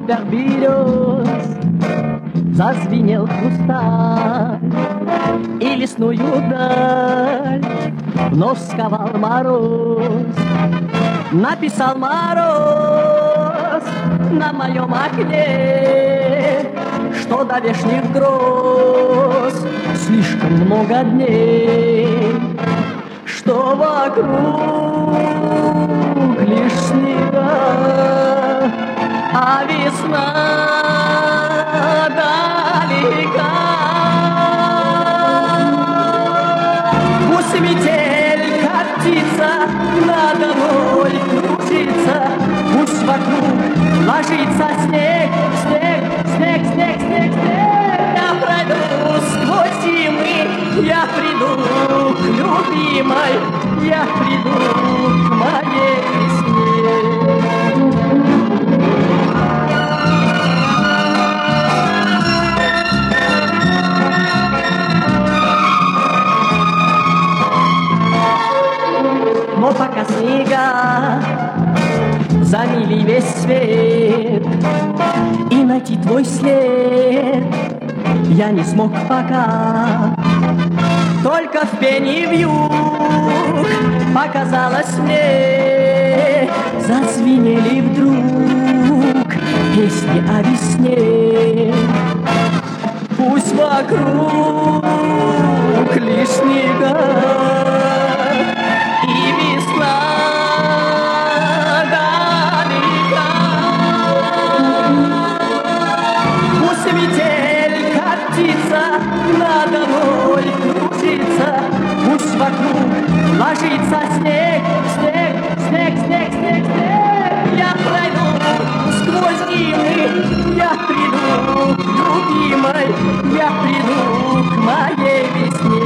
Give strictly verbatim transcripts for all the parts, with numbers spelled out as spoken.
ветвях берез зазвенел хрусталь, и лесную даль вновь сковал мороз. Написал мороз на моем окне, что до вешних гроз слишком много дней, что вокруг лишь снега, а весна далека. Пусть метель катится, надо мной крутится, пусть вокруг ложится снег, снег, снег, снег, снег, снег. Я пройду сквозь зимы, я приду к любимой, я приду к моей весне. Но пока снега заняли весь свет, и найти твой след я не смог пока. Только в пении вьюг показалось мне, зазвенели вдруг песни о весне. Пусть вокруг лишь снега, надо мной крутится, пусть вокруг ложится снег, снег, снег, снег, снег, снег. Я пройду сквозь зимы, я приду к любимой, я приду к моей весне.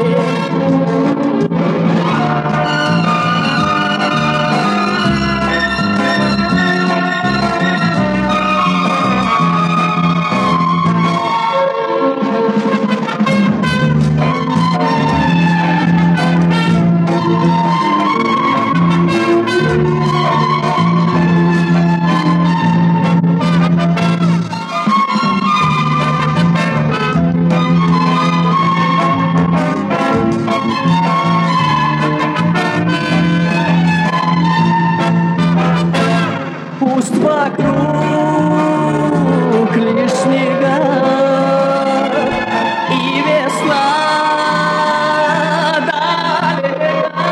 Пусть вокруг лишь снега, и весна далека.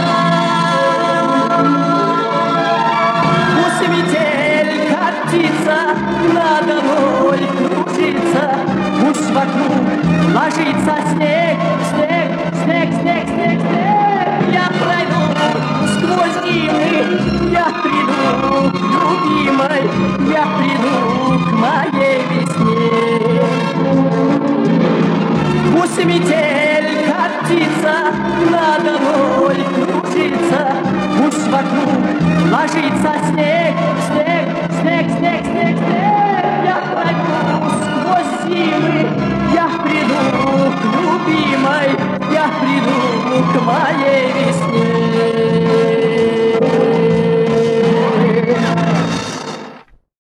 Пусть метель катится, надо мной крутится, пусть вокруг ложится снег, снег, снег, снег, снег, снег. Я пройду сквозь зимы, я приду к любимой, я приду к моей весне. Пусть метель катится, надо мной крутится, пусть вокруг ложится снег, снег, снег, снег, снег, снег. Я пройду сквозь зимы, я приду к любимой, я приду к моей весне.